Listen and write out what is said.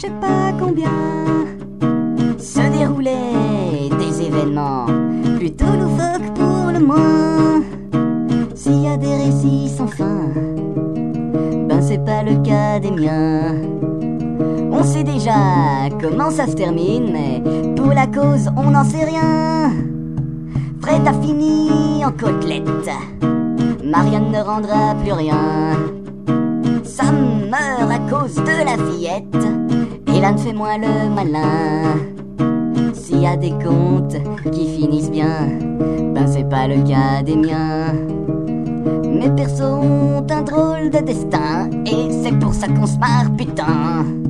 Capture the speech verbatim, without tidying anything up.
sais pas combien se déroulaient des événements plutôt loufoques pour le moins. S'il y a des récits sans fin, ben c'est pas le cas des miens. On sait déjà comment ça se termine, mais pour la cause on n'en sait rien. Fred a fini en côtelette, Marianne ne rendra plus rien. Sam meurt à cause de la fillette, et là ne fait moins le malin. S'il y a des contes qui finissent bien, ben c'est pas le cas des miens. Mes persos ont un drôle de destin, et c'est pour ça qu'on se marre putain.